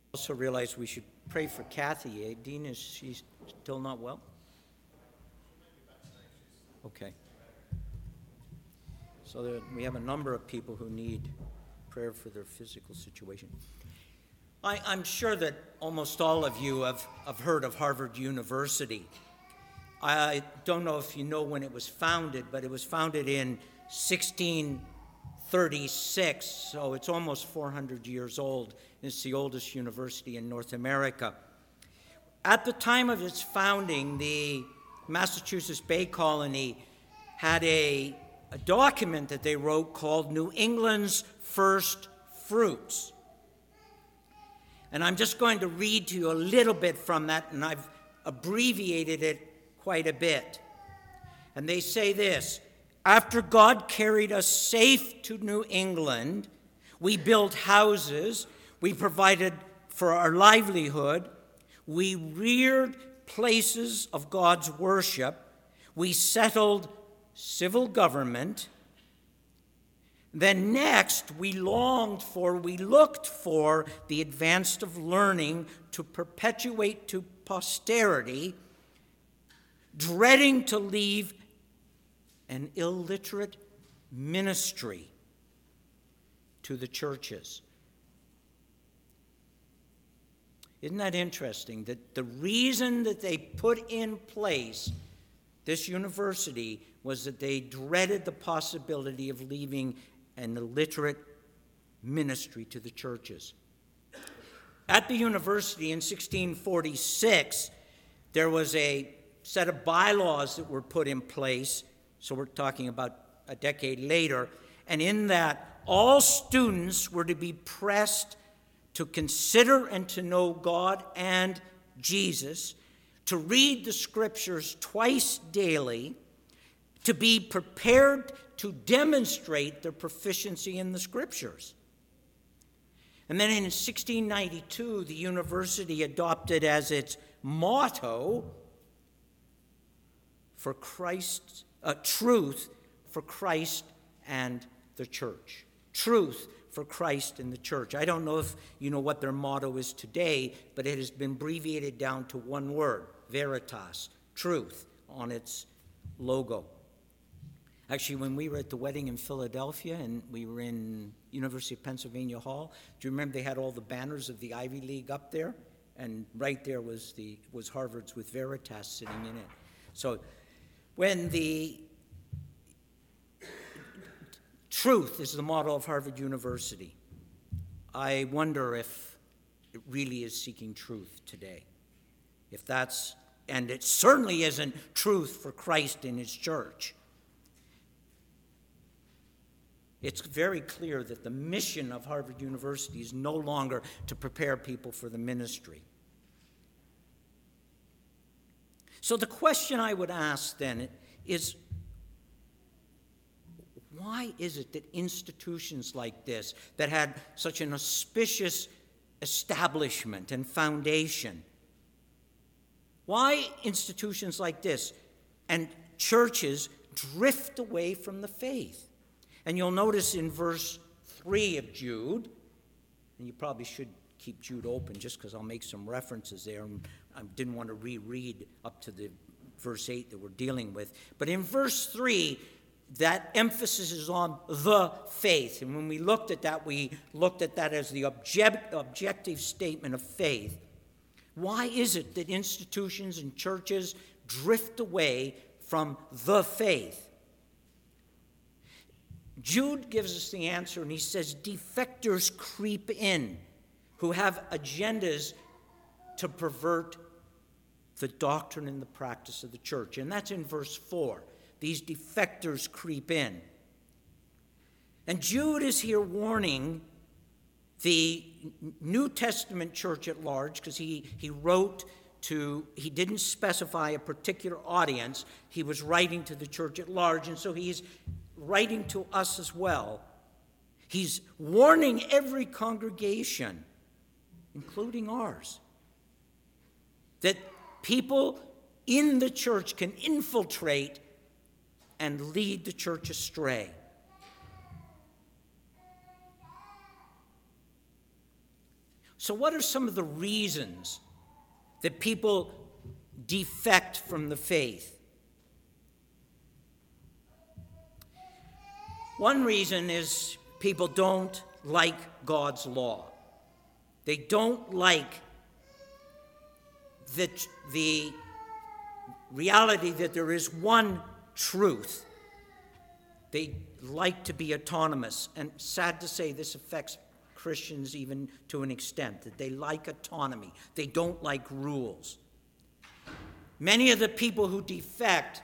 Also realized we should pray for Kathy. Dean, is she still not well? Okay. So we have a number of people who need prayer for their physical situation. I'm sure that almost all of you have heard of Harvard University. I don't know if you know when it was founded, but it was founded in 1636, so it's almost 400 years old. It's the oldest university in North America. At the time of its founding, the Massachusetts Bay Colony had a document that they wrote called New England's First Fruits. And I'm just going to read to you a little bit from that, and I've abbreviated it quite a bit. And they say this: after God carried us safe to New England, we built houses, we provided for our livelihood, we reared places of God's worship, we settled civil government. Then next, we looked for the advance of learning to perpetuate to posterity, dreading to leave an illiterate ministry to the churches. Isn't that interesting? That the reason that they put in place this university was that they dreaded the possibility of leaving an illiterate ministry to the churches. At the university in 1646, there was a set of bylaws that were put in place, so we're talking about a decade later, and in that, all students were to be pressed to consider and to know God and Jesus, to read the scriptures twice daily, to be prepared to demonstrate their proficiency in the scriptures. And then in 1692, the university adopted as its motto for Christ, truth for Christ and the church. Truth for Christ and the church. I don't know if you know what their motto is today, but it has been abbreviated down to one word: Veritas, truth, on its logo. Actually, when we were at the wedding in Philadelphia and we were in University of Pennsylvania Hall, do you remember they had all the banners of the Ivy League up there? And right there was Harvard's with Veritas sitting in it. So when the truth is the motto of Harvard University, I wonder if it really is seeking truth today. If that's, and it certainly isn't truth for Christ in his church. It's very clear that the mission of Harvard University is no longer to prepare people for the ministry. So the question I would ask then is, why is it that institutions like this, that had such an auspicious establishment and foundation, why institutions like this and churches drift away from the faith? And you'll notice in verse 3 of Jude, and you probably should keep Jude open just because I'll make some references there, and I didn't want to reread up to the verse 8 that we're dealing with. But in verse 3, that emphasis is on the faith. And when we looked at that as the objective statement of faith. Why is it that institutions and churches drift away from the faith? Jude gives us the answer, and he says, defectors creep in who have agendas to pervert the doctrine and the practice of the church. And that's in verse 4. These defectors creep in. And Jude is here warning the New Testament church at large, because he didn't specify a particular audience. He was writing to the church at large, and so he's writing to us as well. He's warning every congregation, including ours, that people in the church can infiltrate and lead the church astray. So what are some of the reasons that people defect from the faith? One reason is people don't like God's law. They don't like the reality that there is one truth. They like to be autonomous. And sad to say, this affects Christians even to an extent, that they like autonomy. They don't like rules. Many of the people who defect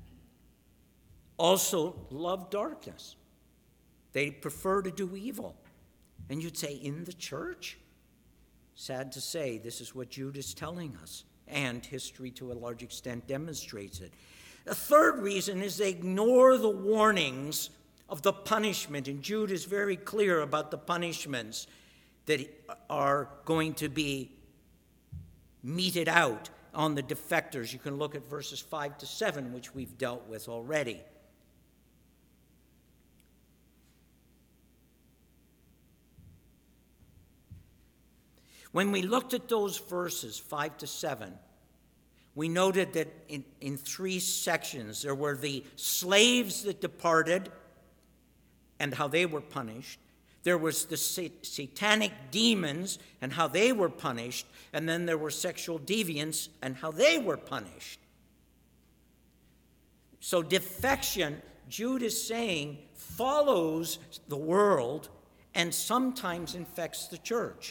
also love darkness. They prefer to do evil. And you'd say, in the church? Sad to say, this is what Jude is telling us, and history to a large extent demonstrates it. A third reason is they ignore the warnings of the punishment, and Jude is very clear about the punishments that are going to be meted out on the defectors. You can look at verses 5 to 7, which we've dealt with already. When we looked at those verses, 5 to 7, we noted that in three sections, there were the slaves that departed and how they were punished. There was the satanic demons and how they were punished. And then there were sexual deviants and how they were punished. So defection, Jude is saying, follows the world and sometimes infects the church.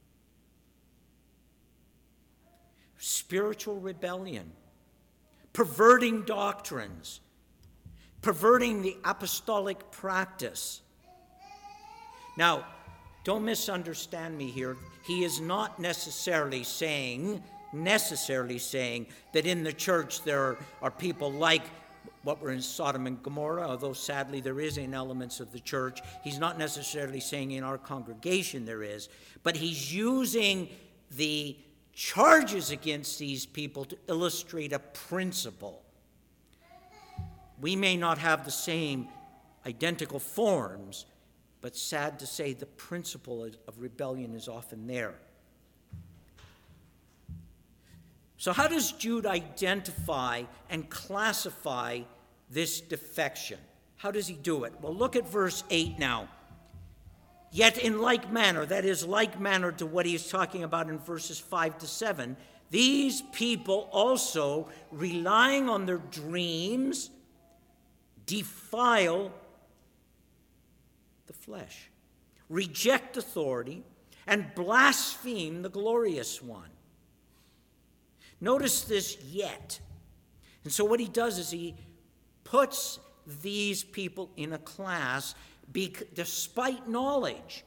Spiritual rebellion, perverting doctrines, perverting the apostolic practice. Now, don't misunderstand me here. He is not necessarily saying that in the church there are people like what were in Sodom and Gomorrah, although sadly there is in elements of the church. He's not necessarily saying in our congregation there is, but he's using the charges against these people to illustrate a principle. We may not have the same identical forms, but sad to say, the principle of rebellion is often there. So how does Jude identify and classify this defection? How does he do it? Well, look at verse 8 now. Yet in like manner, that is like manner to what he is talking about in verses 5 to 7, these people also, relying on their dreams, defile the flesh, reject authority, and blaspheme the glorious one. Notice this yet. And so what he does is he puts these people in a class despite knowledge.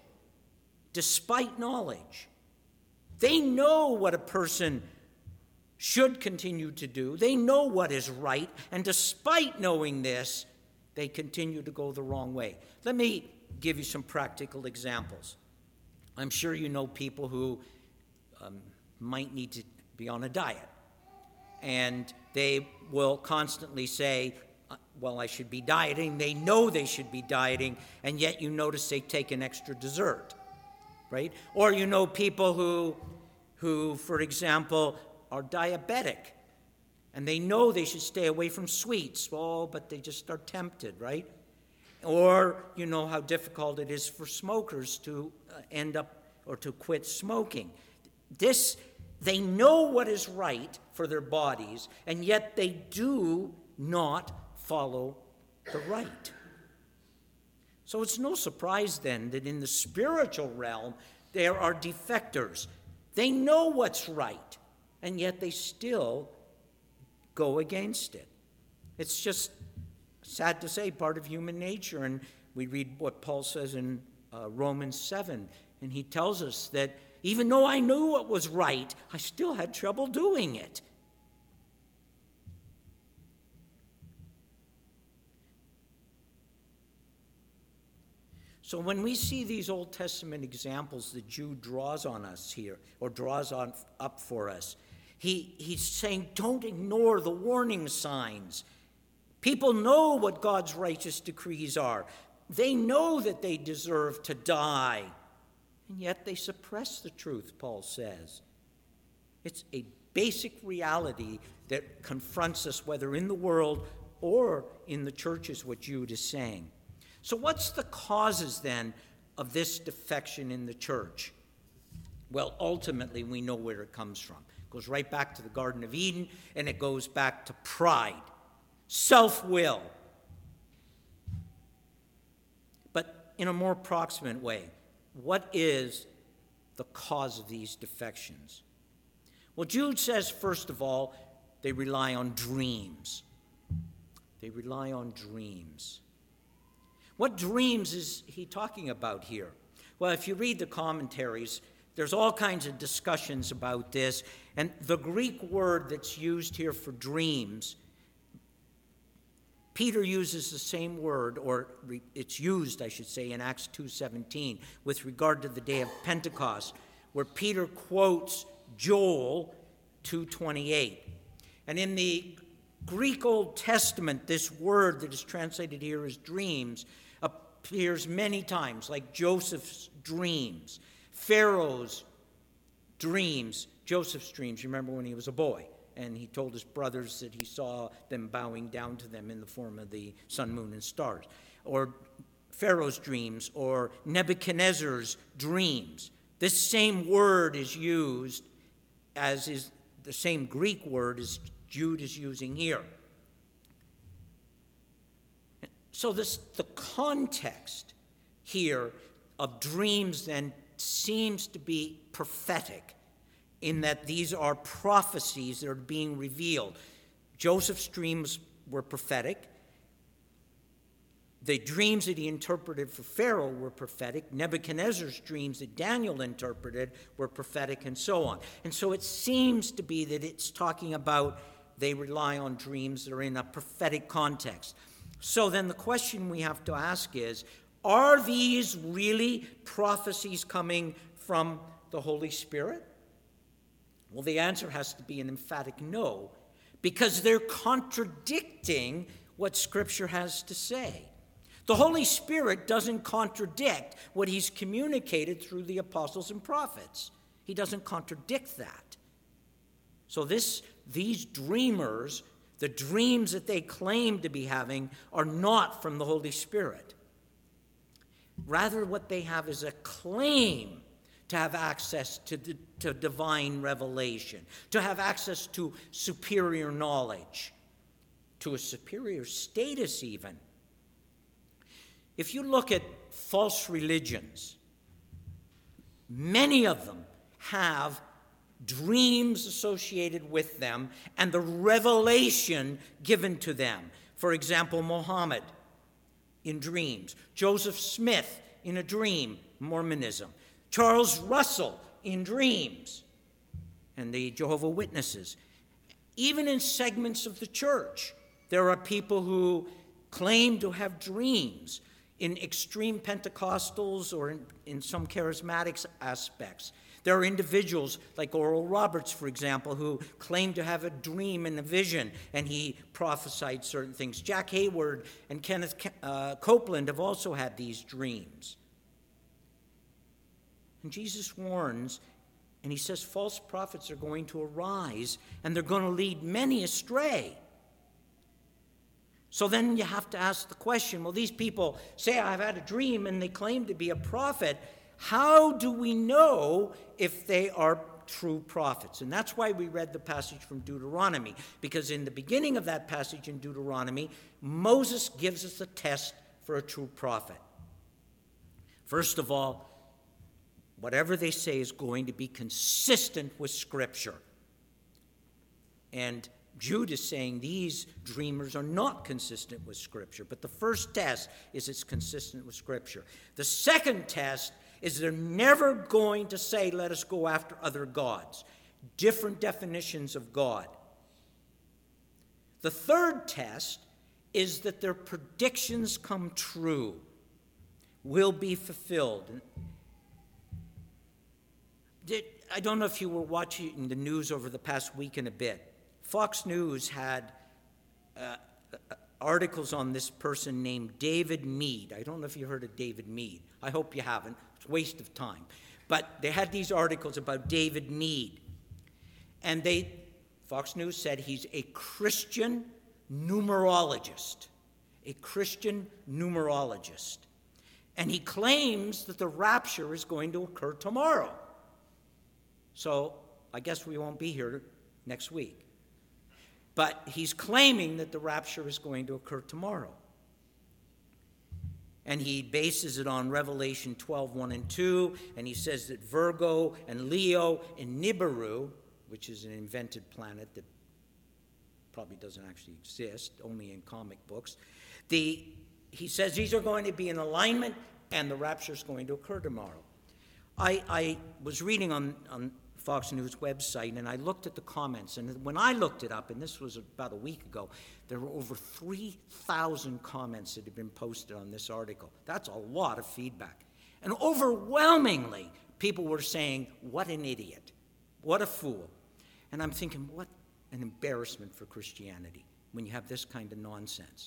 They know what a person should continue to do. They know what is right. And despite knowing this, they continue to go the wrong way. Let me give you some practical examples. I'm sure you know people who might need to be on a diet. And they will constantly say, well, I should be dieting. They know they should be dieting, and yet you notice they take an extra dessert, right? Or you know people who, for example, are diabetic, and they know they should stay away from sweets. Oh, but they just are tempted, right? Or you know how difficult it is for smokers to end up or to quit smoking. They know what is right for their bodies, and yet they do not follow the right. So it's no surprise then that in the spiritual realm there are defectors. They know what's right, and yet they still go against it. It's just sad to say, part of human nature. And we read what Paul says in Romans 7, and he tells us that even though I knew what was right, I still had trouble doing it. So when we see these Old Testament examples that Jude draws on us here, or draws up for us, he's saying don't ignore the warning signs. People know what God's righteous decrees are. They know that they deserve to die and yet they suppress the truth, Paul says. It's a basic reality that confronts us, whether in the world or in the church, is what Jude is saying. So what's the causes then of this defection in the church? Well, ultimately, we know where it comes from. It goes right back to the Garden of Eden, and it goes back to pride, self-will. But in a more proximate way, what is the cause of these defections? Well, Jude says, first of all, they rely on dreams. They rely on dreams. What dreams is he talking about here? Well, if you read the commentaries, there's all kinds of discussions about this, and the Greek word that's used here for dreams, Peter uses the same word, or it's used, I should say, in Acts 2:17 with regard to the day of Pentecost, where Peter quotes Joel 2:28. And in the Greek Old Testament, this word that is translated here as dreams appears many times, like Joseph's dreams, Pharaoh's dreams, Joseph's dreams. You remember when he was a boy, and he told his brothers that he saw them bowing down to them in the form of the sun, moon, and stars. Or Pharaoh's dreams, or Nebuchadnezzar's dreams. This same word is used, as is the same Greek word as Jude is using here. So the context here of dreams then seems to be prophetic, in that these are prophecies that are being revealed. Joseph's dreams were prophetic. The dreams that he interpreted for Pharaoh were prophetic. Nebuchadnezzar's dreams that Daniel interpreted were prophetic, and so on. And so it seems to be that it's talking about they rely on dreams that are in a prophetic context. So then the question we have to ask is, are these really prophecies coming from the Holy Spirit? Well, the answer has to be an emphatic no, because they're contradicting what Scripture has to say. The Holy Spirit doesn't contradict what he's communicated through the apostles and prophets. He doesn't contradict that. So these dreamers, the dreams that they claim to be having, are not from the Holy Spirit. Rather, what they have is a claim to have access to divine revelation, to have access to superior knowledge, to a superior status even. If you look at false religions, many of them have dreams associated with them and the revelation given to them. For example, Muhammad in dreams, Joseph Smith in a dream, Mormonism, Charles Russell in dreams, and the Jehovah's Witnesses. Even in segments of the church, there are people who claim to have dreams in extreme Pentecostals or in some charismatic aspects. There are individuals like Oral Roberts, for example, who claim to have a dream and a vision, and he prophesied certain things. Jack Hayward and Kenneth Copeland have also had these dreams. And Jesus warns, and he says false prophets are going to arise, and they're going to lead many astray. So then you have to ask the question, well, these people say, I've had a dream, and they claim to be a prophet. How do we know if they are true prophets? And that's why we read the passage from Deuteronomy, because in the beginning of that passage in Deuteronomy, Moses gives us a test for a true prophet. First of all, whatever they say is going to be consistent with Scripture. And Jude is saying these dreamers are not consistent with Scripture. But the first test is it's consistent with Scripture. The second test is they're never going to say, let us go after other gods. Different definitions of God. The third test is that their predictions come true, will be fulfilled. I don't know if you were watching the news over the past week and a bit. Fox News had articles on this person named David Meade. I don't know if you heard of David Meade. I hope you haven't. It's a waste of time. But they had these articles about David Meade. And Fox News said he's a Christian numerologist. A Christian numerologist. And he claims that the rapture is going to occur tomorrow. So I guess we won't be here next week. But he's claiming that the rapture is going to occur tomorrow. And he bases it on Revelation 12:1 and 2, and he says that Virgo and Leo and Nibiru, which is an invented planet that probably doesn't actually exist, only in comic books, he says these are going to be in alignment, and the rapture is going to occur tomorrow. I was reading on Fox News website, and I looked at the comments, and when I looked it up, and this was about a week ago, there were over 3,000 comments that had been posted on this article. That's a lot of feedback. And overwhelmingly, people were saying, what an idiot, what a fool. And I'm thinking, what an embarrassment for Christianity when you have this kind of nonsense.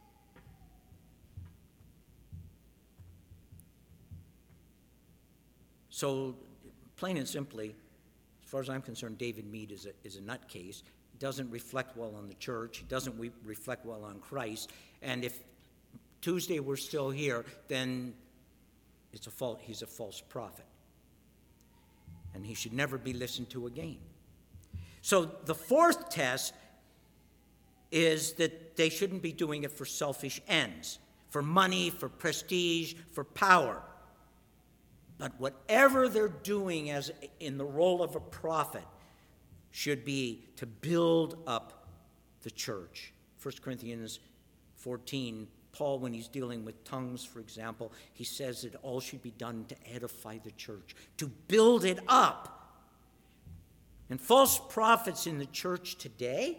So, plain and simply, as far as I'm concerned, David Meade is a nutcase. He doesn't reflect well on the church. He doesn't reflect well on Christ. And if Tuesday we're still here, then he's a false prophet. And he should never be listened to again. So the fourth test is that they shouldn't be doing it for selfish ends, for money, for prestige, for power. But whatever they're doing as in the role of a prophet should be to build up the church. 1 Corinthians 14, Paul, when he's dealing with tongues, for example, he says that all should be done to edify the church, to build it up. And false prophets in the church today,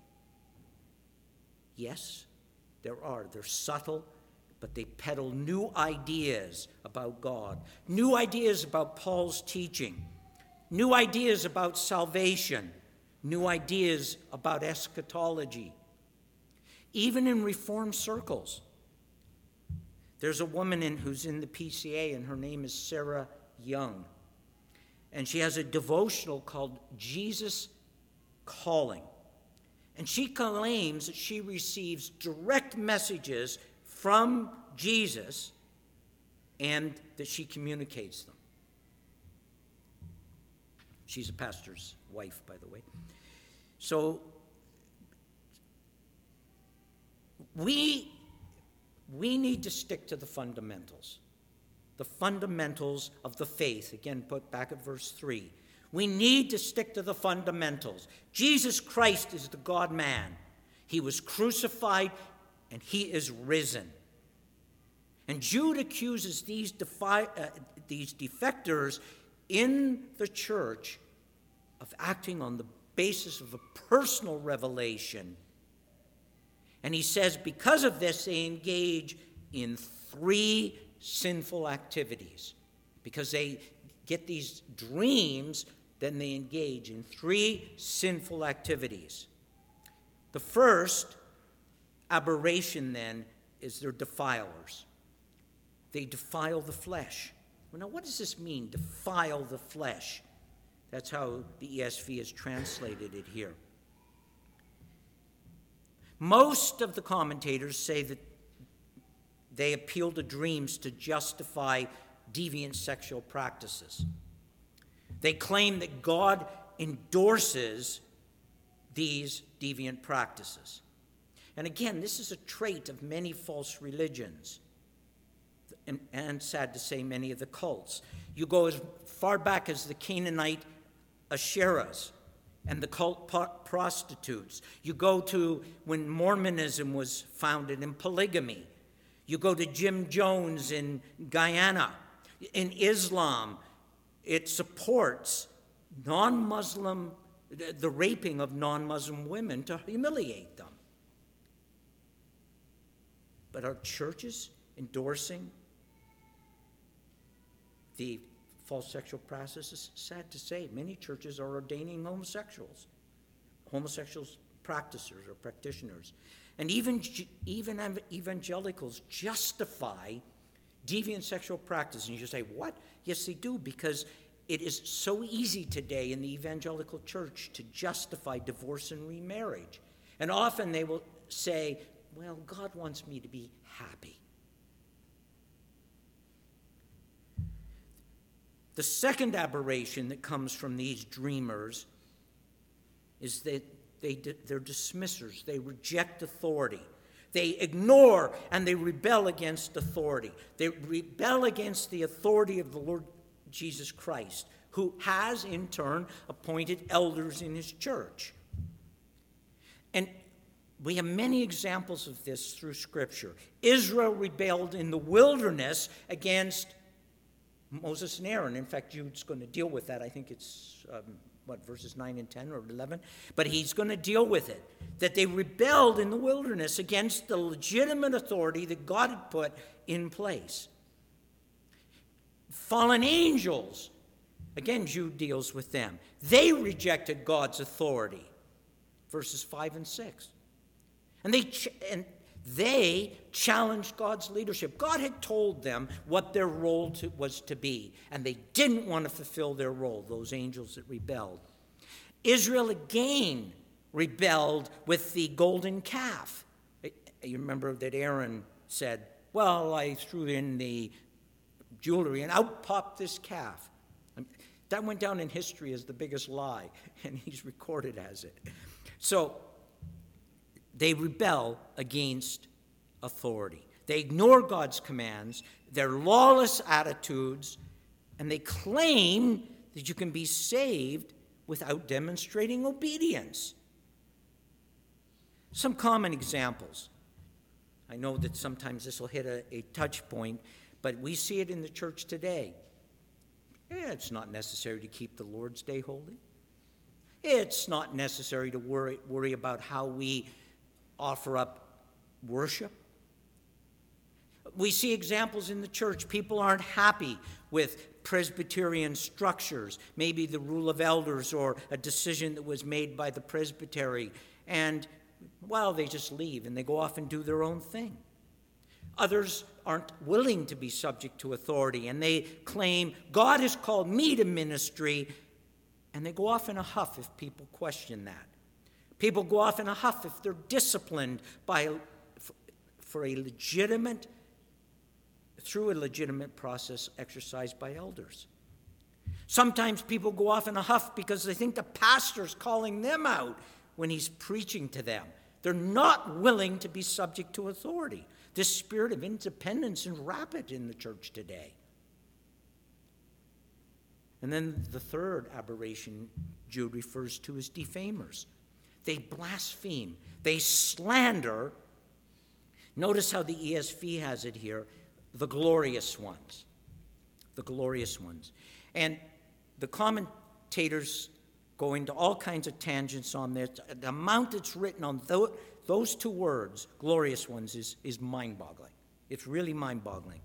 yes, there are. They're subtle, but they peddle new ideas about God, new ideas about Paul's teaching, new ideas about salvation, new ideas about eschatology. Even in Reformed circles. There's a woman who's in the PCA, and her name is Sarah Young. And she has a devotional called Jesus Calling. And she claims that she receives direct messages from Jesus and that she communicates them. She's a pastor's wife, by the way. So we need to stick to the fundamentals of the faith. Again, put back at verse 3. We need to stick to the fundamentals. Jesus Christ is the God-man. He was crucified and he is risen. And Jude accuses these defectors in the church of acting on the basis of a personal revelation. And he says because of this, they engage in 3 sinful activities. Because they get these dreams, then they engage in 3 sinful activities. The first aberration, then, is they're defilers. They defile the flesh. Well, now, what does this mean, defile the flesh? That's how the ESV has translated it here. Most of the commentators say that they appeal to dreams to justify deviant sexual practices. They claim that God endorses these deviant practices. And again, this is a trait of many false religions, and sad to say, many of the cults. You go as far back as the Canaanite Asherahs and the cult prostitutes. You go to when Mormonism was founded in polygamy. You go to Jim Jones in Guyana. In Islam, it supports non-Muslim, the raping of non-Muslim women to humiliate them. But are churches endorsing the false sexual practices? Sad to say, many churches are ordaining homosexuals practitioners or practitioners. And even evangelicals justify deviant sexual practice. And you say, what? Yes, they do, because it is so easy today in the evangelical church to justify divorce and remarriage. And often they will say, well, God wants me to be happy. The second aberration that comes from these dreamers is that they're dismissers. They reject authority. They ignore and they rebel against authority. They rebel against the authority of the Lord Jesus Christ, who has in turn appointed elders in his church. And we have many examples of this through Scripture. Israel rebelled in the wilderness against Moses and Aaron. In fact, Jude's going to deal with that. I think it's, verses 9 and 10 or 11? But he's going to deal with it. That they rebelled in the wilderness against the legitimate authority that God had put in place. Fallen angels, again, Jude deals with them. They rejected God's authority. Verses 5 and 6. And they challenged God's leadership. God had told them what their role was to be, and they didn't want to fulfill their role, those angels that rebelled. Israel again rebelled with the golden calf. You remember that Aaron said, well, I threw in the jewelry and out popped this calf. That went down in history as the biggest lie, and he's recorded as it. So they rebel against authority. They ignore God's commands, their lawless attitudes, and they claim that you can be saved without demonstrating obedience. Some common examples. I know that sometimes this will hit a touch point, but we see it in the church today. It's not necessary to keep the Lord's Day holy. It's not necessary to worry about how we offer up worship. We see examples in the church. People aren't happy with Presbyterian structures, maybe the rule of elders or a decision that was made by the presbytery, and, well, they just leave and they go off and do their own thing. Others aren't willing to be subject to authority, and they claim, God has called me to ministry, and they go off in a huff if people question that. People go off in a huff if they're disciplined through a legitimate process exercised by elders. Sometimes people go off in a huff because they think the pastor's calling them out when he's preaching to them. They're not willing to be subject to authority. This spirit of independence is rampant in the church today. And then the third aberration Jude refers to as defamers. They blaspheme. They slander. Notice how the ESV has it here, the glorious ones. The glorious ones. And the commentators go into all kinds of tangents on this. The amount that's written on those two words, glorious ones, is mind-boggling. It's really mind-boggling.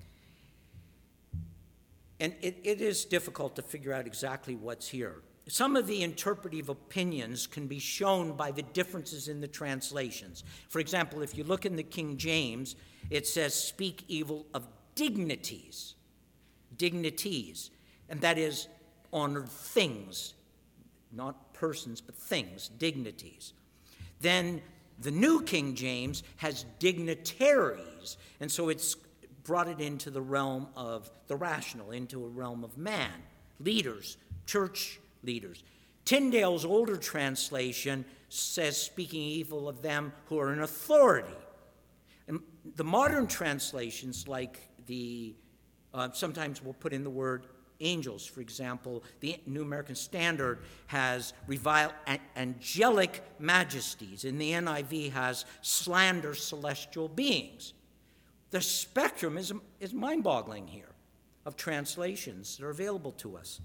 And it is difficult to figure out exactly what's here. Some of the interpretive opinions can be shown by the differences in the translations. For example, if you look in the King James, it says, speak evil of dignities. Dignities. And that is honored things. Not persons, but things, dignities. Then the New King James has dignitaries. And so it's brought it into the realm of the rational, into a realm of man, leaders, church leaders. Tyndale's older translation says, speaking evil of them who are in authority. And the modern translations, like sometimes we'll put in the word angels. For example, the New American Standard has revile angelic majesties, and the NIV has slander celestial beings. The spectrum is mind-boggling here of translations that are available to us.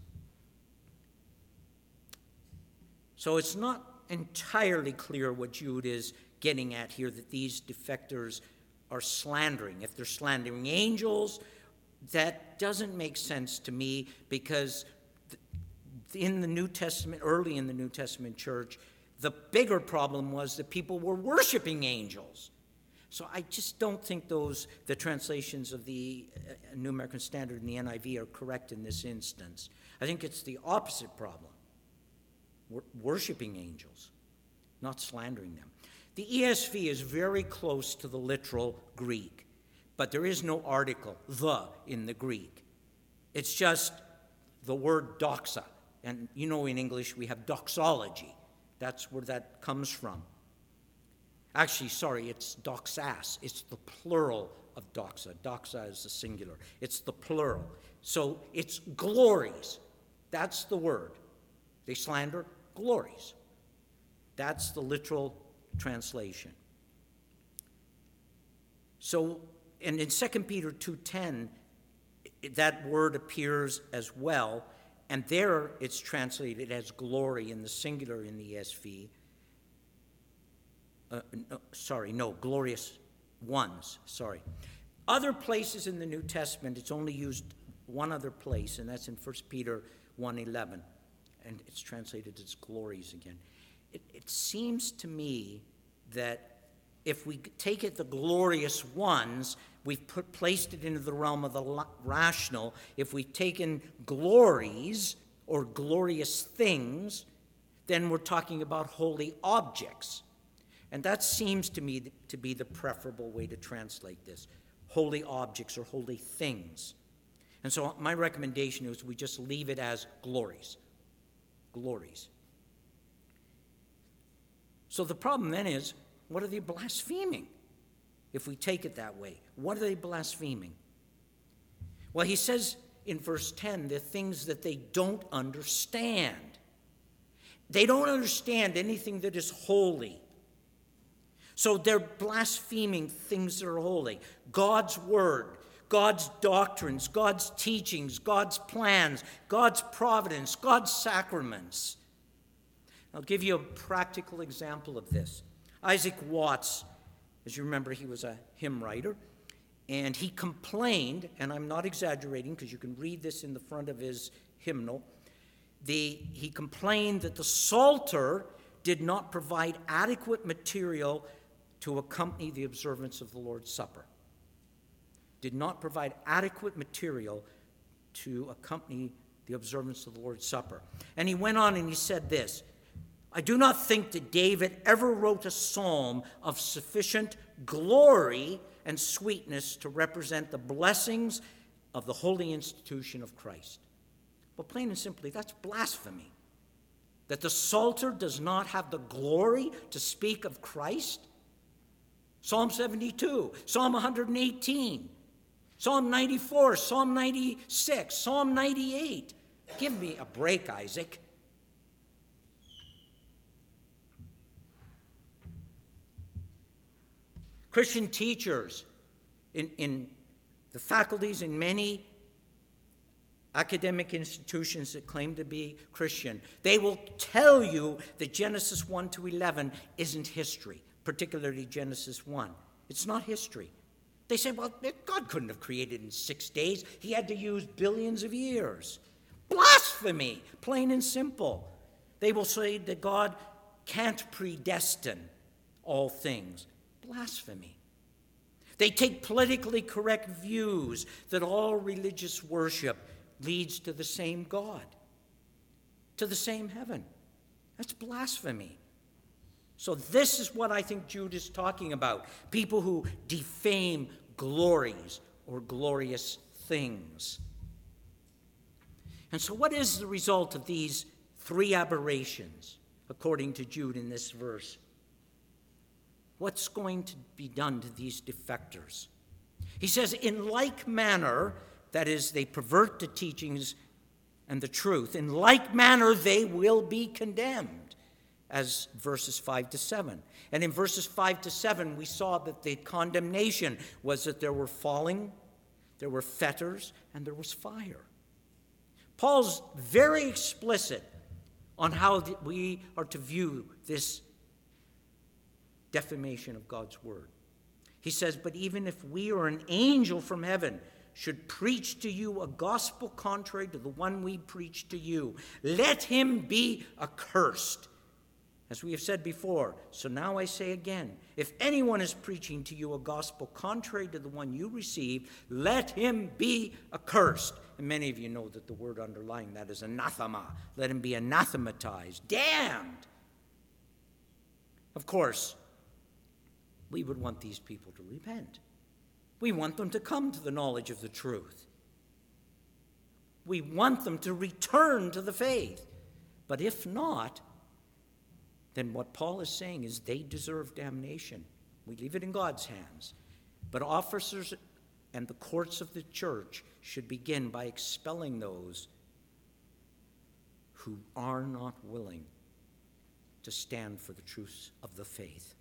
So it's not entirely clear what Jude is getting at here, that these defectors are slandering. If they're slandering angels, that doesn't make sense to me, because in the New Testament, early in the New Testament church, the bigger problem was that people were worshiping angels. So I just don't think the translations of the New American Standard and the NIV are correct in this instance. I think it's the opposite problem. Worshipping angels, not slandering them. The ESV is very close to the literal Greek, but there is no article, the, in the Greek. It's just the word doxa. And you know in English we have doxology. That's where that comes from. Actually, sorry, it's doxas. It's the plural of doxa. Doxa is the singular. It's the plural. So it's glories. That's the word. They slander glories. That's the literal translation. So, and in 2 Peter 2:10, that word appears as well, and there it's translated as glory in the singular in the ESV. Glorious ones, Other places in the New Testament, it's only used one other place, and that's in 1 Peter 1:11, and it's translated as glories again. It seems to me that if we take it the glorious ones, we've placed it into the realm of the rational. If we've taken glories or glorious things, then we're talking about holy objects. And that seems to me to be the preferable way to translate this, holy objects or holy things. And so my recommendation is we just leave it as glories. Glories. So the problem then is, what are they blaspheming? If we take it that way, what are they blaspheming? Well, he says in verse 10, the things that they don't understand. They don't understand anything that is holy. So they're blaspheming things that are holy. God's word, God's doctrines, God's teachings, God's plans, God's providence, God's sacraments. I'll give you a practical example of this. Isaac Watts, as you remember, he was a hymn writer, and he complained, and I'm not exaggerating because you can read this in the front of his hymnal, he complained that the Psalter did not provide adequate material to accompany the observance of the Lord's Supper. Did not provide adequate material to accompany the observance of the Lord's Supper. And he went on and he said this, I do not think that David ever wrote a psalm of sufficient glory and sweetness to represent the blessings of the holy institution of Christ. But plain and simply, that's blasphemy. That the Psalter does not have the glory to speak of Christ. Psalm 72, Psalm 118, Psalm 94, Psalm 96, Psalm 98. Give me a break, Isaac. Christian teachers in the faculties in many academic institutions that claim to be Christian, they will tell you that Genesis 1 to 11 isn't history, particularly Genesis 1. It's not history. They say, well, God couldn't have created in 6 days. He had to use billions of years. Blasphemy, plain and simple. They will say that God can't predestine all things. Blasphemy. They take politically correct views that all religious worship leads to the same God, to the same heaven. That's blasphemy. So this is what I think Jude is talking about. People who defame glories or glorious things. And so what is the result of these three aberrations, according to Jude in this verse? What's going to be done to these defectors? He says, in like manner, that is, they pervert the teachings and the truth, in like manner they will be condemned, as verses 5 to 7. And in verses 5 to 7, we saw that the condemnation was that there were falling, there were fetters, and there was fire. Paul's very explicit on how we are to view this defamation of God's word. He says, but even if we or an angel from heaven should preach to you a gospel contrary to the one we preach to you, let him be accursed. As we have said before, so now I say again, if anyone is preaching to you a gospel contrary to the one you received, let him be accursed. And many of you know that the word underlying that is anathema. Let him be anathematized, damned. Of course, we would want these people to repent. We want them to come to the knowledge of the truth. We want them to return to the faith. But if not, then what Paul is saying is they deserve damnation. We leave it in God's hands. But officers and the courts of the church should begin by expelling those who are not willing to stand for the truths of the faith.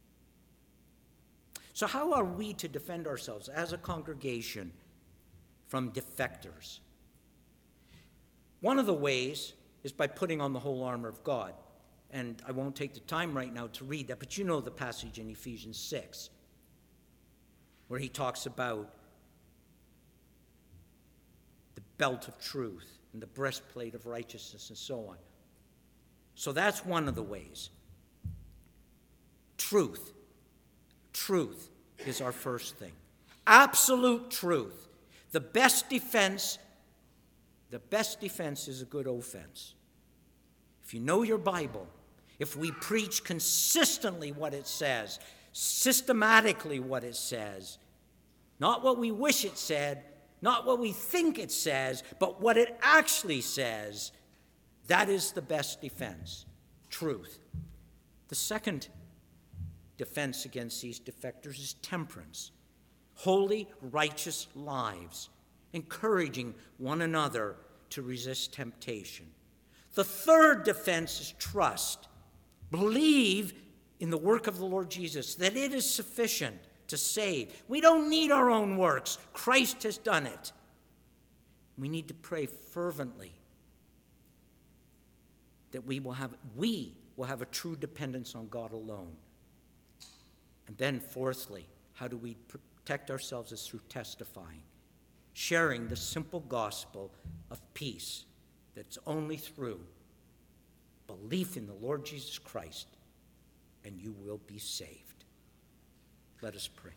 So how are we to defend ourselves as a congregation from defectors? One of the ways is by putting on the whole armor of God. And I won't take the time right now to read that, but you know the passage in Ephesians 6, where he talks about the belt of truth and the breastplate of righteousness and so on. So that's one of the ways. Truth. Truth is our first thing. Absolute truth. The best defense is a good offense. If you know your Bible, if we preach consistently what it says, systematically what it says, not what we wish it said, not what we think it says, but what it actually says, that is the best defense. Truth. The second defense against these defectors is temperance. Holy, righteous lives, encouraging one another to resist temptation. The third defense is trust. Believe in the work of the Lord Jesus, that it is sufficient to save. We don't need our own works. Christ has done it. We need to pray fervently that we will have a true dependence on God alone. And then fourthly, how do we protect ourselves is through testifying, sharing the simple gospel of peace that's only through belief in the Lord Jesus Christ, and you will be saved. Let us pray.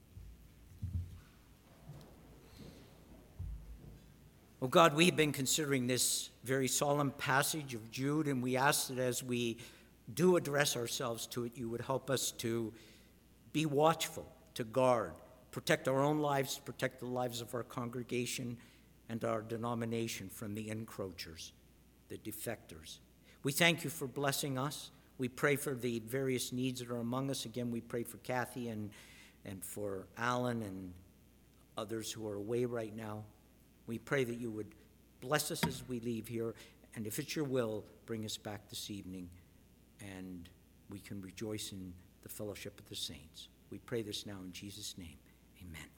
Oh God, we've been considering this very solemn passage of Jude, and we ask that as we do address ourselves to it, you would help us to be watchful, to guard, protect our own lives, protect the lives of our congregation and our denomination from the encroachers, the defectors. We thank you for blessing us. We pray for the various needs that are among us. Again, we pray for Kathy and for Alan and others who are away right now. We pray that you would bless us as we leave here, and if it's your will, bring us back this evening, and we can rejoice in the fellowship of the saints. We pray this now in Jesus' name. Amen.